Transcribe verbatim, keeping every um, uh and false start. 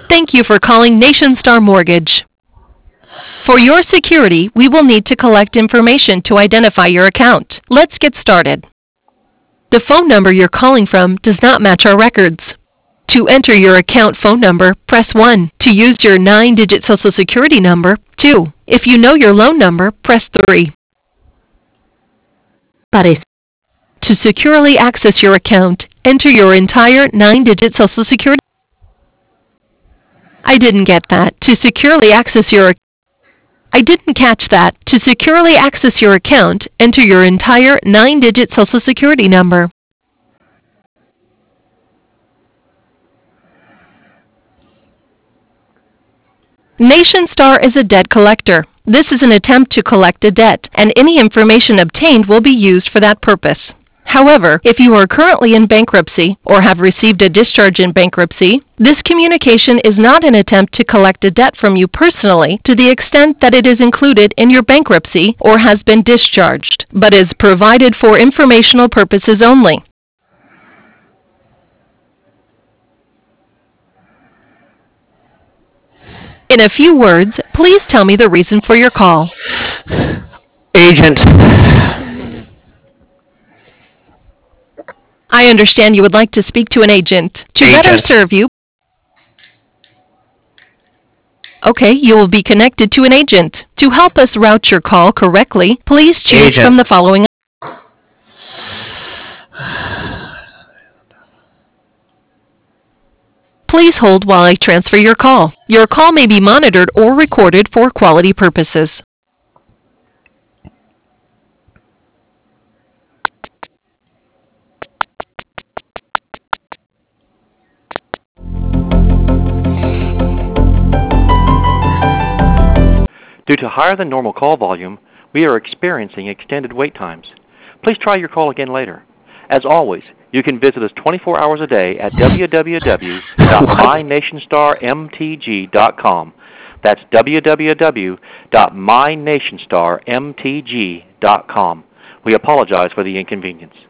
Thank you for calling NationStar Mortgage. For your security, we will need to collect information to identify your account. Let's get started. The phone number you're calling from does not match our records. To enter your account phone number, press one. To use your nine-digit social security number, two. If you know your loan number, press three. Parece. To securely access your account, enter your entire nine-digit social security. I didn't get that. To securely access your I didn't catch that. To securely access your account, enter your entire nine-digit social security number. NationStar is a debt collector. This is an attempt to collect a debt, and any information obtained will be used for that purpose. However, if you are currently in bankruptcy or have received a discharge in bankruptcy, this communication is not an attempt to collect a debt from you personally to the extent that it is included in your bankruptcy or has been discharged, but is provided for informational purposes only. In a few words, please tell me the reason for your call. Agent. I understand you would like to speak to an agent. To better Agent. serve you, okay, you will be connected to an agent. To help us route your call correctly, please choose Agent. from the following. Please hold while I transfer your call. Your call may be monitored or recorded for quality purposes. Due to higher than normal call volume, we are experiencing extended wait times. Please try your call again later. As always, you can visit us twenty-four hours a day at w w w dot my nation star m t g dot com. That's w w w dot my nation star m t g dot com. We apologize for the inconvenience.